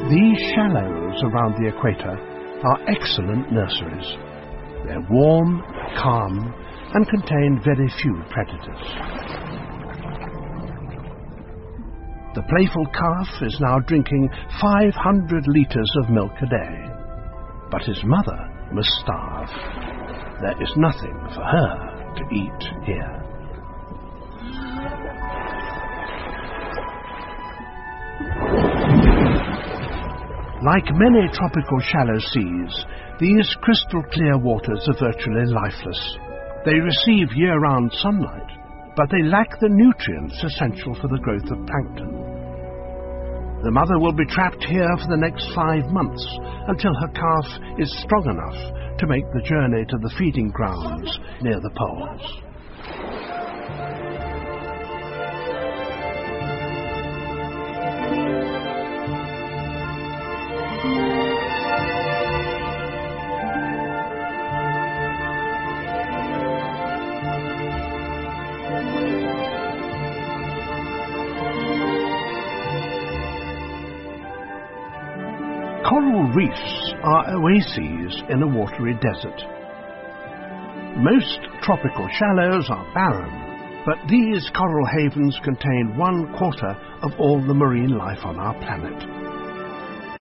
These shallows around the equator are excellent nurseries. They're warm, calm, and contain very few predators. The playful calf is now drinking 500 litres of milk a day, but his mother must starve. There is nothing for her to eat here. Like many tropical shallow seas, these crystal clear waters are virtually lifeless. They receive year-round sunlight, but they lack the nutrients essential for the growth of plankton. The mother will be trapped here for the next 5 months until her calf is strong enough to make the journey to the feeding grounds near the poles. Coral reefs are oases in a watery desert. Most tropical shallows are barren, but these coral havens contain 1/4 of all the marine life on our planet.